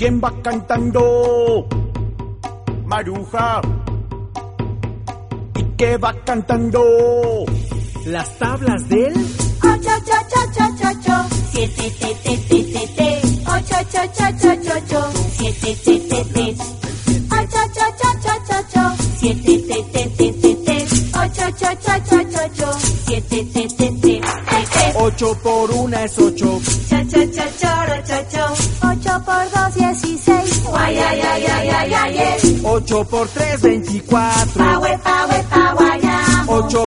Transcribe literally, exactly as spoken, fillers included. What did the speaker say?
¿Quién va cantando? Maruja. ¿Y qué va cantando? Las tablas del ocho, ocho, ocho, ocho, ocho, siete, te, te, te, te, te, ocho, ocho, ocho, ocho, ocho, siete, te, te, te, ocho, ocho, ocho, ocho, ocho, siete, te, te, te, te, te, ocho, ocho, ocho, ocho, ocho, siete, te, te, te, te, te. Ocho por una es ocho. Cha, cha, cha, choro, cho, cho. Ocho por dos, dieciséis. Guay, ay, ay, ay, ay, ay, ay. Ocho por tres, veinticuatro. Pa, we, pa, we, pa, guayamo. Ocho